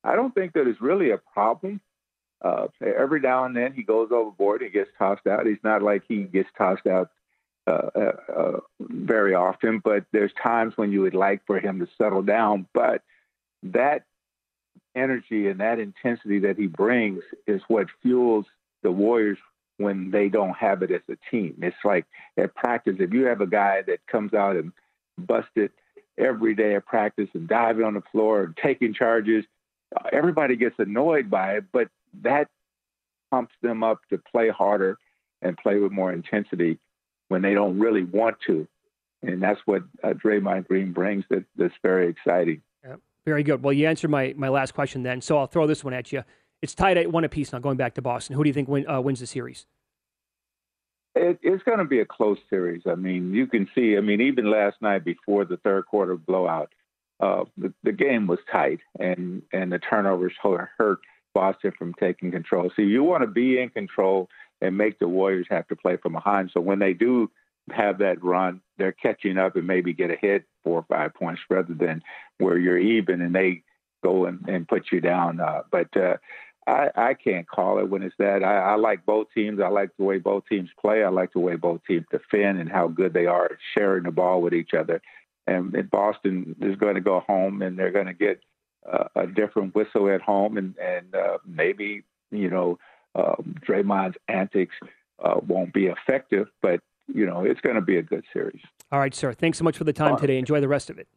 I don't think that it's really a problem. Uh, every now and then he goes overboard, he gets tossed out. He's not like he gets tossed out uh, uh, uh, very often, but there's times when you would like for him to settle down. But that energy and that intensity that he brings is what fuels the Warriors when they don't have it as a team. It's like at practice, if you have a guy that comes out and busted every day at practice and diving on the floor and taking charges, uh, everybody gets annoyed by it, but that pumps them up to play harder and play with more intensity when they don't really want to. And that's what uh, Draymond Green brings that, that's very exciting. Yep. Very good. Well, you answered my, my last question then, so I'll throw this one at you. It's tied at one apiece now, going back to Boston. Who do you think win, uh, wins the series? It, it's going to be a close series. I mean, you can see, I mean, even last night before the third quarter blowout, uh, the, the game was tight, and, and the turnovers hurt Boston from taking control. So you want to be in control and make the Warriors have to play from behind. So when they do have that run, they're catching up and maybe get a hit four or five points rather than where you're even and they go and, and put you down. Uh, but uh, I, I can't call it when it's that. I, I like both teams. I like the way both teams play. I like the way both teams defend and how good they are at sharing the ball with each other. And, and Boston is going to go home and they're going to get uh, a different whistle at home. And, and uh, maybe, you know, uh, Draymond's antics uh, won't be effective, but, you know, it's going to be a good series. All right, sir. Thanks so much for the time today. Enjoy the rest of it.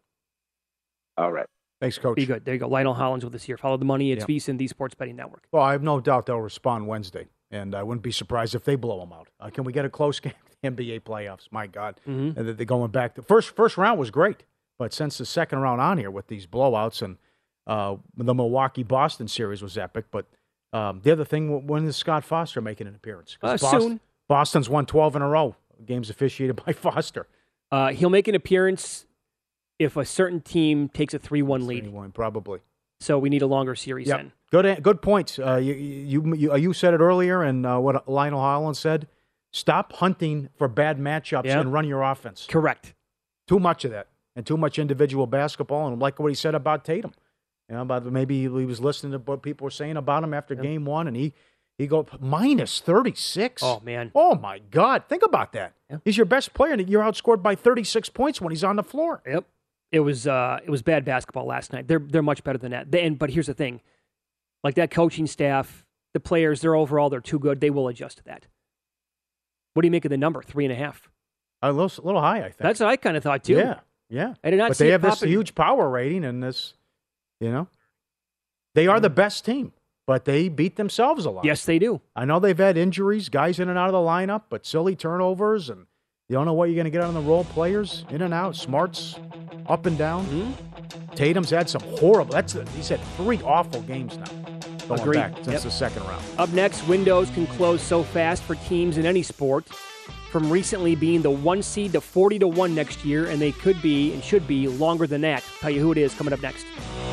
All right. Thanks, Coach. Be good. There you go. Lionel Hollins with us here. Follow the money. It's Yep. VSiN, the Sports Betting Network. Well, I have no doubt they'll respond Wednesday, and I wouldn't be surprised if they blow them out. Uh, can we get a close game? N B A playoffs, my God. Mm-hmm. And they're going back. The first first round was great, but since the second round on here with these blowouts and uh, the Milwaukee-Boston series was epic, but um, the other thing, when is Scott Foster making an appearance? Uh, Boston, soon. Boston's won twelve in a row, games officiated by Foster. Uh, he'll make an appearance if a certain team takes a three one lead. three one, probably. So we need a longer series Yep. then. Good good points. Uh, you, you, you, you said it earlier, and uh, what Lionel Hollins said, stop hunting for bad matchups Yep. and run your offense. Correct. Too much of that, and too much individual basketball, and like what he said about Tatum. You know, about maybe he was listening to what people were saying about him after Yep. game one, and he, he go minus thirty-six. Oh, man. Oh, my God. Think about that. Yep. He's your best player, and you're outscored by thirty-six points when he's on the floor. Yep. It was uh, it was bad basketball last night. They're they're much better than that. They, and but here's the thing, like that coaching staff, the players, they're overall they're too good. They will adjust to that. What do you make of the number three and a half? A little, a little high, I think. That's what I kind of thought too. Yeah, yeah. I did not but see they it have this popping. huge power rating, and this, you know, they are the best team, but they beat themselves a lot. Yes, they do. I know they've had injuries, guys in and out of the lineup, but silly turnovers, and you don't know what you're going to get on the role players, in and out, smarts, up and down. Mm-hmm. Tatum's had some horrible, that's he's had three awful games now, going Agreed. back since Yep. the second round. Up next, windows can close so fast for teams in any sport, from recently being the one seed to forty to one next year, and they could be and should be longer than that. Tell you who it is coming up next.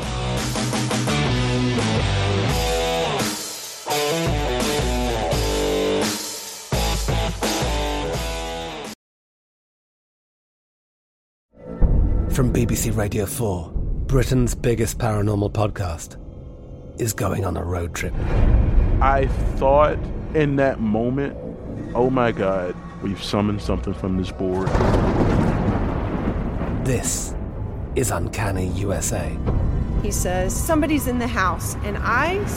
From B B C Radio four, Britain's biggest paranormal podcast is going on a road trip. I thought in that moment, oh my God, we've summoned something from this board. This is Uncanny U S A. He says, somebody's in the house, and I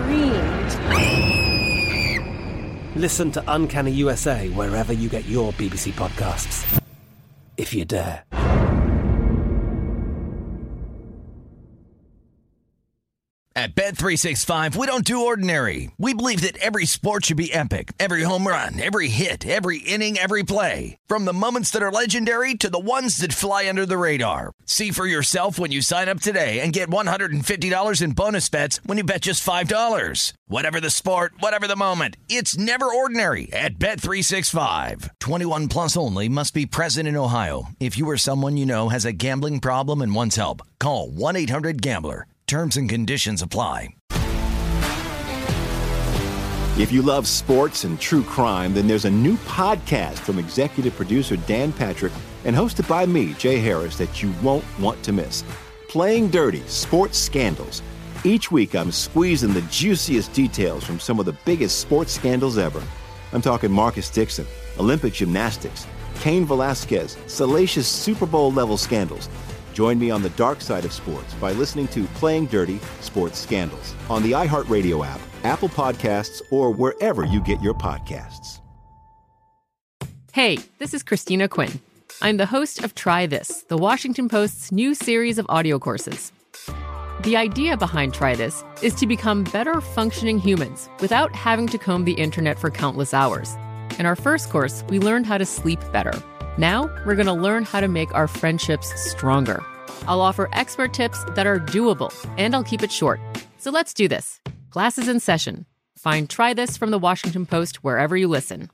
screamed. Listen to Uncanny U S A wherever you get your B B C podcasts, if you dare. At Bet three sixty-five, we don't do ordinary. We believe that every sport should be epic. Every home run, every hit, every inning, every play. From the moments that are legendary to the ones that fly under the radar. See for yourself when you sign up today and get one hundred fifty dollars in bonus bets when you bet just five dollars. Whatever the sport, whatever the moment, it's never ordinary at Bet three sixty-five. twenty-one plus only. Must be present in Ohio. If you or someone you know has a gambling problem and wants help, call one eight hundred gambler. Terms and conditions apply. If you love sports and true crime, then there's a new podcast from executive producer Dan Patrick and hosted by me, Jay Harris, that you won't want to miss. Playing Dirty: Sports Scandals. Each week, I'm squeezing the juiciest details from some of the biggest sports scandals ever. I'm talking Marcus Dixon, Olympic gymnastics, Cain Velasquez, salacious Super Bowl-level scandals. Join me on the dark side of sports by listening to Playing Dirty Sports Scandals on the iHeartRadio app, Apple Podcasts, or wherever you get your podcasts. Hey, this is Christina Quinn. I'm the host of Try This, the Washington Post's new series of audio courses. The idea behind Try This is to become better functioning humans without having to comb the internet for countless hours. In our first course, we learned how to sleep better. Now, we're going to learn how to make our friendships stronger. I'll offer expert tips that are doable, and I'll keep it short. So let's do this. Class is in session. Find Try This from the Washington Post wherever you listen.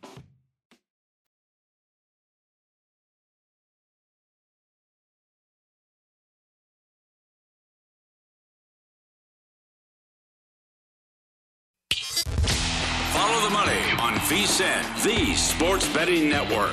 Follow the money on VSiN, the sports betting network.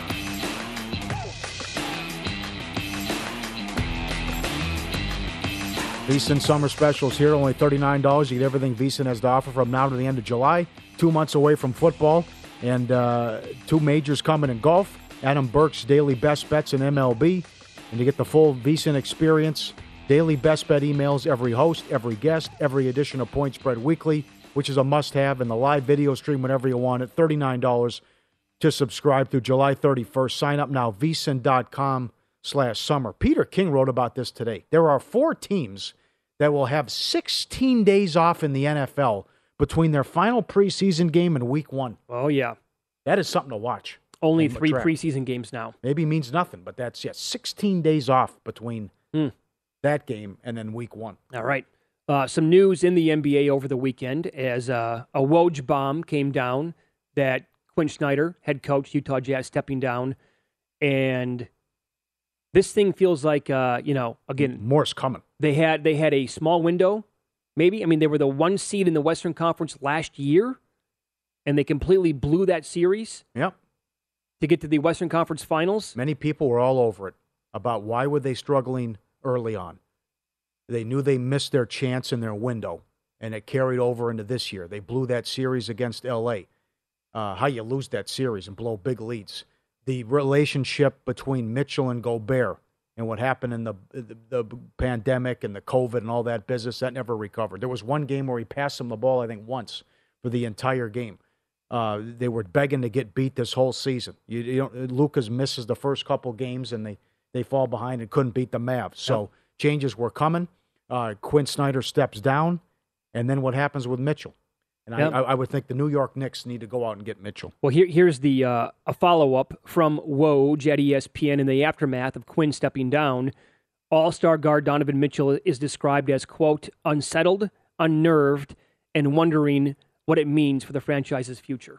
VSiN Summer Specials here, only thirty-nine dollars. You get everything VSiN has to offer from now to the end of July. Two months away from football, and uh, two majors coming in golf. Adam Burke's daily best bets in M L B, and you get the full VSiN experience. Daily best bet emails, every host, every guest, every edition of Point Spread Weekly, which is a must-have, and the live video stream whenever you want it. thirty-nine dollars to subscribe through July thirty-first. Sign up now, vsin.com slash summer. Peter King wrote about this today. There are four teams that will have sixteen days off in the N F L between their final preseason game and week one. Oh, yeah. That is something to watch. Only three preseason games now. Maybe means nothing, but that's, yeah, sixteen days off between mm. that game and then week one. All right. Uh, some news in the N B A over the weekend as uh, a Woj bomb came down that Quinn Snyder, head coach, Utah Jazz, stepping down. And this thing feels like, uh, you know, again, more's coming. They had they had a small window, maybe. I mean, they were the one seed in the Western Conference last year, and they completely blew that series. Yep. To get to the Western Conference Finals. Many people were all over it about why were they struggling early on. They knew they missed their chance in their window, and it carried over into this year. They blew that series against L A. Uh, how you lose that series and blow big leads. The relationship between Mitchell and Gobert and what happened in the, the the pandemic and the COVID and all that business, that never recovered. There was one game where he passed him the ball, I think, once for the entire game. Uh, they were begging to get beat this whole season. You, you don't, Lucas misses the first couple games, and they, they fall behind and couldn't beat the Mavs. So yep. Changes were coming. Uh, Quinn Snyder steps down, and then what happens with Mitchell? And yep. I, I would think the New York Knicks need to go out and get Mitchell. Well, here, here's the uh, a follow-up from Woj at E S P N in the aftermath of Quinn stepping down. All-star guard Donovan Mitchell is described as, quote, unsettled, unnerved, and wondering what it means for the franchise's future.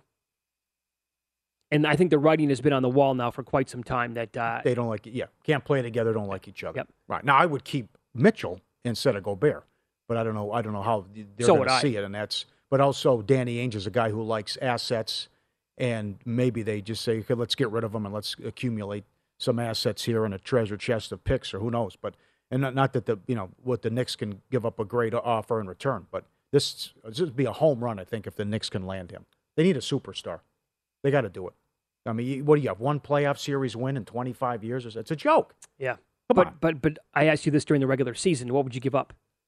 And I think the writing has been on the wall now for quite some time that uh, they don't like it. Yeah, can't play together, don't like each other. Yep. Right now, I would keep Mitchell instead of Gobert, but I don't know. I don't know how they're so going to see it, and that's. But also, Danny Ainge is a guy who likes assets, and maybe they just say, okay, let's get rid of them and let's accumulate some assets here and a treasure chest of picks, or who knows. But and not, not that the you know what the Knicks can give up a great offer in return, but this this would be a home run, I think, if the Knicks can land him. They need a superstar. They got to do it. I mean, what do you have? One playoff series win in twenty-five years? It's a joke. Yeah. Come but, on. But but I asked you this during the regular season. What would you give up?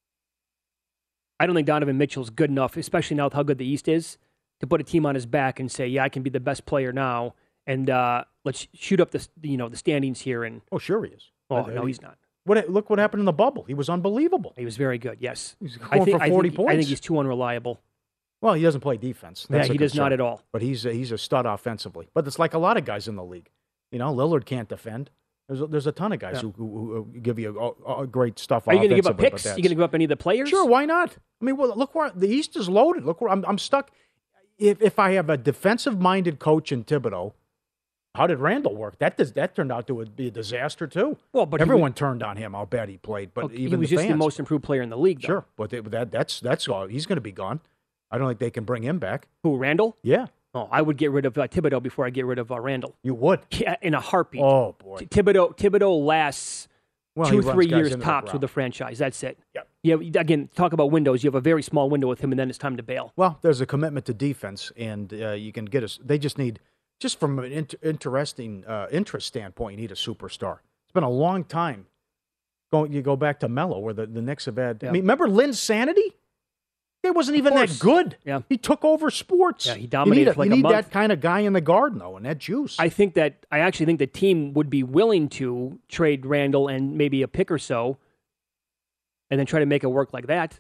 I don't think Donovan Mitchell's good enough, especially now with how good the East is, to put a team on his back and say, yeah, I can be the best player now, and uh, let's shoot up the you know the standings here. And oh, sure he is. Oh, uh, no, he, he's not. What Look what happened in the bubble. He was unbelievable. He was very good, yes. He's going I think, for forty I think, points. I think he's too unreliable. Well, he doesn't play defense. That's yeah, he does concern. not at all. But he's a, he's a stud offensively. But it's like a lot of guys in the league. You know, Lillard can't defend. There's a, there's a ton of guys yeah. who, who, who give you a, a great stuff. Are you going to give up picks? Are you going to give up any of the players? Sure, why not? I mean, well, look where the East is loaded. Look where I'm, I'm stuck. If if I have a defensive-minded coach in Thibodeau, how did Randall work? That does, that turned out to be a disaster too. Well, but everyone was, turned on him how bad he played. But okay, even he was the just fans. the most improved player in the league. Though. Sure, but they, that that's that's all. He's going to be gone. I don't think they can bring him back. Who, Randall? Yeah. Oh, I would get rid of uh, Thibodeau before I get rid of uh, Randall. You would? Yeah, in a heartbeat. Oh, boy. Thibodeau, Thibodeau lasts well, two, three years tops with the franchise. That's it. Yep. Yeah, again, talk about windows. You have a very small window with him, and then it's time to bail. Well, there's a commitment to defense, and uh, you can get us. They just need, just from an inter- interesting uh, interest standpoint, you need a superstar. It's been a long time. Go, you go back to Melo, where the, the Knicks have had. Yeah. I mean, remember Lynn's sanity? It wasn't even that good. Yeah. He took over sports. Yeah, he dominated you need, a, for like you a need month. that kind of guy in the garden, though, and that juice. I think that I actually think the team would be willing to trade Randall and maybe a pick or so, and then try to make it work like that.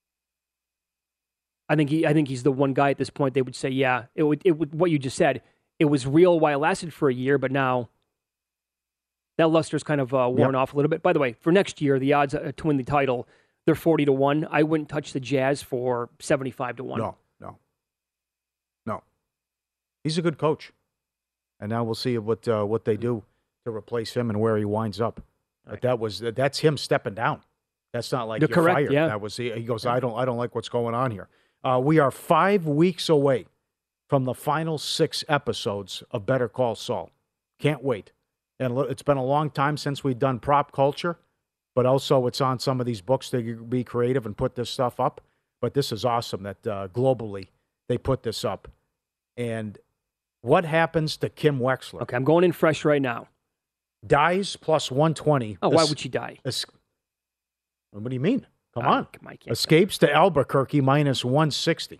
I think he. I think he's the one guy at this point. They would say, yeah, it would. It would. What you just said, it was real while it lasted for a year, but now that luster's kind of uh, worn Yep. off a little bit. By the way, for next year, the odds uh, to win the title, they're forty to one. I wouldn't touch the Jazz for seventy-five to one. No, no, no. He's a good coach, and now we'll see what uh, what they do to replace him and where he winds up. But Right. that was that's him stepping down. That's not like You're you're correct, fired. yeah. That was he, he goes. I don't I don't like what's going on here. Uh, we are five weeks away from the final six episodes of Better Call Saul. Can't wait. And lo- it's been a long time since we've done prop culture, but also it's on some of these books to be creative and put this stuff up. But this is awesome that uh, globally they put this up. And what happens to Kim Wexler? Okay, I'm going in fresh right now. Dies plus one twenty. Oh, why Es- would she die? es- what do you mean? Come Uh, on. Mike, can't- Escapes to Albuquerque minus one sixty.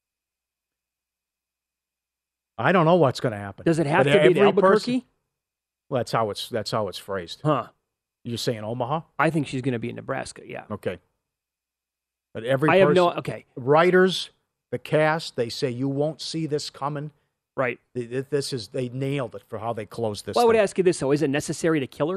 I don't know what's going to happen. Does it have But to be every the Albuquerque? person- well, that's how it's that's how it's phrased. Huh. You're saying Omaha? I think she's going to be in Nebraska, yeah. Okay. But every I have person, no, okay. writers, the cast, they say you won't see this coming. Right. Th- th- This is they nailed it for how they closed this. Well, I would thing. ask you this, though. Is it necessary to kill her?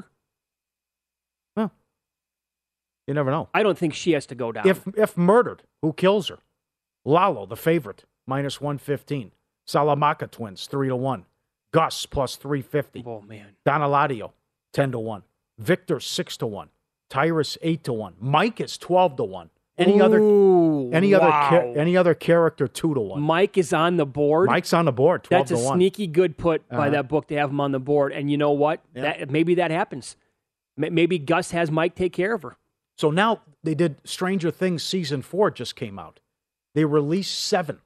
You never know. I don't think she has to go down. If if murdered, who kills her? Lalo, the favorite, minus one fifteen. Salamanca twins, three to one. Gus plus three fifty. Oh man. Donaladio, ten to one. Victor six to one. Tyrus eight to one. Mike is twelve to one. Any Ooh, other any other wow. cha- any other character two to one. Mike is on the board. Mike's on the board, twelve That's a to one. sneaky good put by Uh-huh. that book to have him on the board. And you know what? Yeah. That maybe that happens. M- Maybe Gus has Mike take care of her. So now they did Stranger Things season four just came out. They released seven.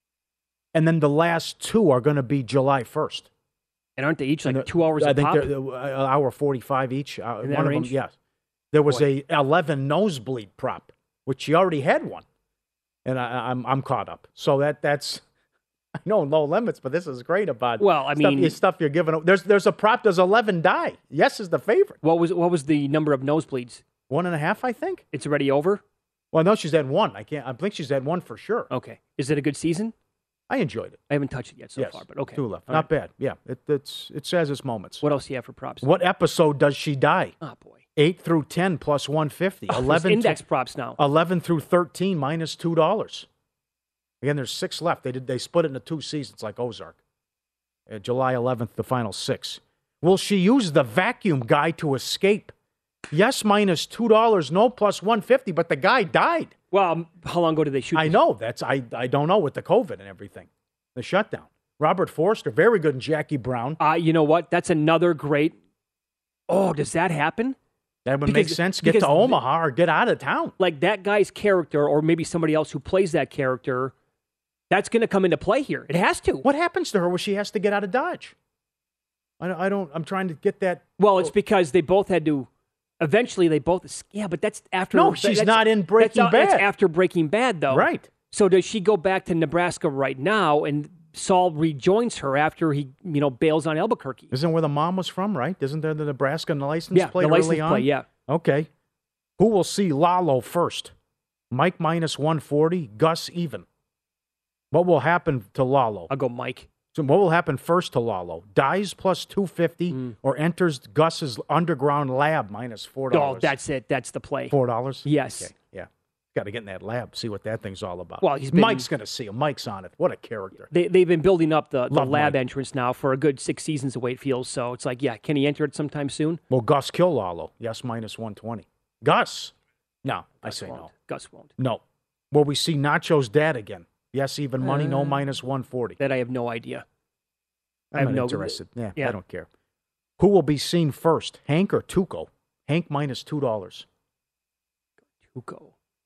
And then the last two are going to be July first. And aren't they each like And the- two hours I a think pop? they're uh, an hour forty-five each. Uh, In that one range? of them, yes. There was Boy. a eleven nosebleed prop, which she already had one, and I, I'm I'm caught up. So that that's I know no limits, but this is great about Well, I stuff, mean- stuff you're giving. There's there's a prop. There's eleven die. Yes is the favorite. What was what was the number of nosebleeds? One and a half, I think. It's already over? Well, no, she's had one. I can't. I think she's had one for sure. Okay. Is it a good season? I enjoyed it. I haven't touched it yet so yes, far, but okay. two left. All Not right. bad. Yeah, it it's it says its moments. What else do you have for props? What episode does she die? Oh, boy. Eight through ten plus one fifty. Oh, there's Eleven index to, props now. Eleven through thirteen minus two dollars. Again, there's six left. They did they split it into two seasons like Ozark. Uh, July eleventh, the final six. Will she use the vacuum guy to escape? Yes, minus two dollars. No, plus one fifty. But the guy died. Well, um, how long ago did they shoot I this? know that's I I don't know with the COVID and everything, the shutdown. Robert Forster, very good in Jackie Brown. Uh, you know what? That's another great. Oh, does that happen? That would Because- make sense. Get because to the- Omaha or get out of town. Like that guy's character, or maybe somebody else who plays that character, that's going to come into play here. It has to. What happens to her when she has to get out of Dodge? I don't, I don't. I'm trying to get that. Well, it's because they both had to. Eventually, they both. Yeah, but that's after. No, she's that's- not in Breaking that's, That's Bad. after Breaking Bad, though. Right. So does she go back to Nebraska right now, and Saul rejoins her after he, you know, bails on Albuquerque? Isn't where the mom was from, right? Isn't there the Nebraska license Yeah, plate the license early on? plate, yeah. Okay. Who will see Lalo first? Mike minus one forty, Gus even. What will happen to Lalo? I'll go Mike. So what will happen first to Lalo? Dies plus two fifty Mm. or enters Gus's underground lab minus four dollars? Oh, that's it. That's the play. four dollars? Yes. Okay, yeah. Got to get in that lab, see what that thing's all about. Well, he's been- Mike's going to see him. Mike's on it. What a character. They, they've been building up the, the Love lab Mike. entrance now for a good six seasons the way it feels. So it's like, yeah, can he enter it sometime soon? Will Gus kill Lalo? Yes, minus one twenty. Gus? No, I Gus say won't. no. Gus won't. No. Will we see Nacho's dad again? Yes, even money, no Uh, minus one forty. That I have no idea. I I'm have not no- interested. Yeah, yeah. I don't care. Who will be seen first, Hank or Tuco? Hank minus two dollars. Tuco.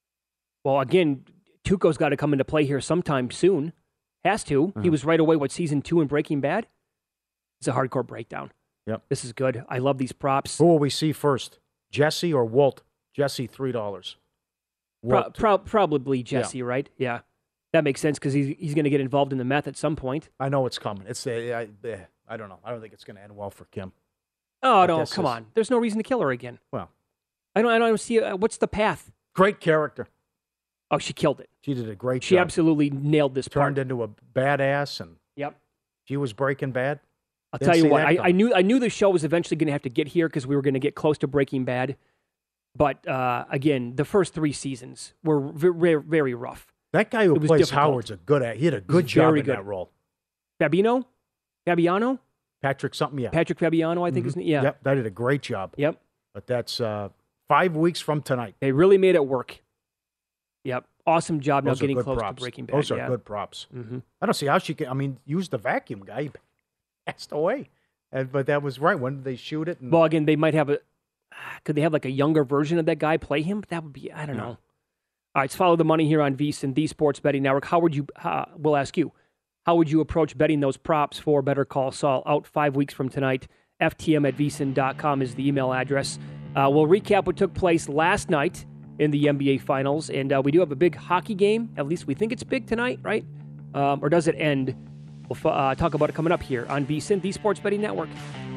Well, again, Tuco's got to come into play here sometime soon. Has to. Mm-hmm. He was right away, what, season two in Breaking Bad? It's a hardcore breakdown. Yep. This is good. I love these props. Who will we see first? Jesse or Walt? Jesse, three dollars. Pro- pro- probably Jesse, yeah. Right? Yeah. That makes sense because he's, he's going to get involved in the meth at some point. I know it's coming. It's uh, I, uh, I don't know. I don't think it's going to end well for Kim. Oh, no, come is... on. There's no reason to kill her again. Well. I don't, I don't see, uh, what's the path? Great character. Oh, she killed it. She did a great she job. She absolutely nailed this part. Turned into a badass, and yep. She was Breaking Bad. I'll Didn't tell you what, I, I knew I knew the show was eventually going to have to get here because we were going to get close to Breaking Bad. But, uh, again, the first three seasons were very, very rough. That guy who plays difficult. Howard's a good at. He had a good job in good. that role. Fabino? Fabiano? Patrick something, yeah. Patrick Fabiano, I think mm-hmm. is yeah. Yep, that did a great job. Yep. But that's uh, five weeks from tonight. They really made it work. Yep. Awesome job Those now getting close props. to Breaking Bad. Those are yeah. good props. Mm-hmm. I don't see how she can. I mean, use the vacuum guy. He passed away. And, but that was right. When did they shoot it? And... Well, again, they might have a. Could they have like a younger version of that guy play him? That would be. I don't no. know. All right, let's follow the money here on VSiN, the Sports Betting Network. How would you? Uh, we'll ask you. How would you approach betting those props for Better Call Saul out five weeks from tonight? F T M at V S I N dot com is the email address. Uh, we'll recap what took place last night in the N B A Finals, and uh, we do have a big hockey game. At least we think it's big tonight, right? Um, or does it end? We'll uh, talk about it coming up here on VSiN, the Sports Betting Network.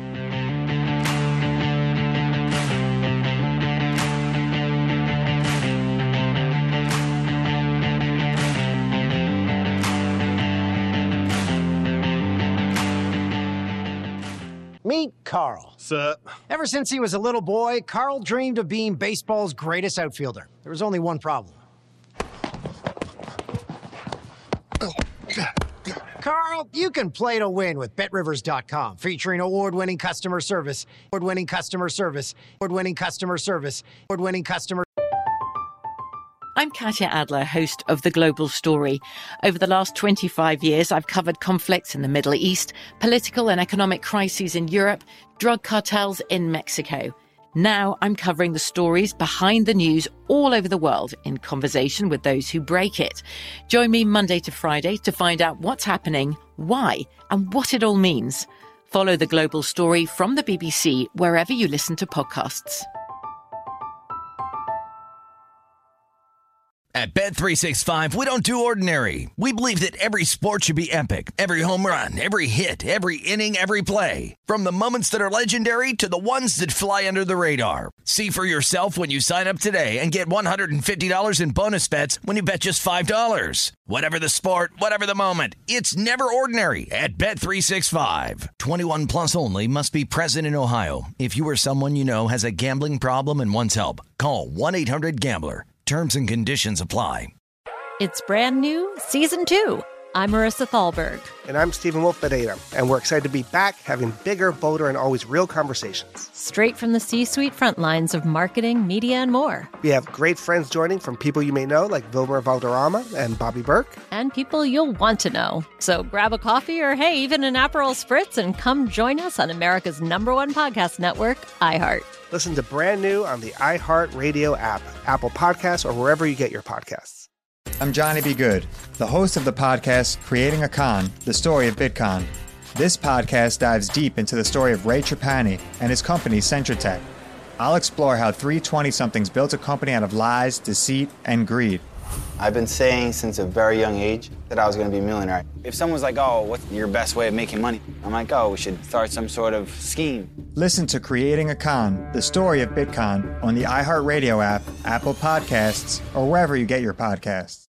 Meet Carl. Sup? Ever since he was a little boy, Carl dreamed of being baseball's greatest outfielder. There was only one problem. Carl, you can play to win with Bet Rivers dot com, featuring award-winning customer service, award-winning customer service, award-winning customer service, award-winning customer. I'm Katya Adler, host of The Global Story. Over the last twenty-five years, I've covered conflicts in the Middle East, political and economic crises in Europe, drug cartels in Mexico. Now I'm covering the stories behind the news all over the world in conversation with those who break it. Join me Monday to Friday to find out what's happening, why, and what it all means. Follow The Global Story from the B B C wherever you listen to podcasts. At Bet three sixty-five, we don't do ordinary. We believe that every sport should be epic. Every home run, every hit, every inning, every play. From the moments that are legendary to the ones that fly under the radar. See for yourself when you sign up today and get one hundred fifty dollars in bonus bets when you bet just five dollars. Whatever the sport, whatever the moment, it's never ordinary at Bet three sixty-five. twenty-one plus only. Must be present in Ohio. If you or someone you know has a gambling problem and wants help, call one eight hundred gambler. Terms and conditions apply. It's brand new, season two. I'm Marissa Thalberg. And I'm Stephen Wolf Bedeta. And we're excited to be back having bigger, bolder, and always real conversations. Straight from the C-suite front lines of marketing, media, and more. We have great friends joining from people you may know, like Wilmer Valderrama and Bobby Burke. And people you'll want to know. So grab a coffee or, hey, even an Aperol Spritz and come join us on America's number one podcast network, iHeart. Listen to Brand New on the iHeart Radio app, Apple Podcasts, or wherever you get your podcasts. I'm Johnny B. Good, the host of the podcast Creating a Con, the story of Bitcoin. This podcast dives deep into the story of Ray Trapani and his company, Centratech. I'll explore how three twenty-somethings built a company out of lies, deceit, and greed. I've been saying since a very young age that I was going to be a millionaire. If someone's like, oh, what's your best way of making money? I'm like, oh, we should start some sort of scheme. Listen to Creating a Con, the story of Bitcoin on the iHeartRadio app, Apple Podcasts, or wherever you get your podcasts.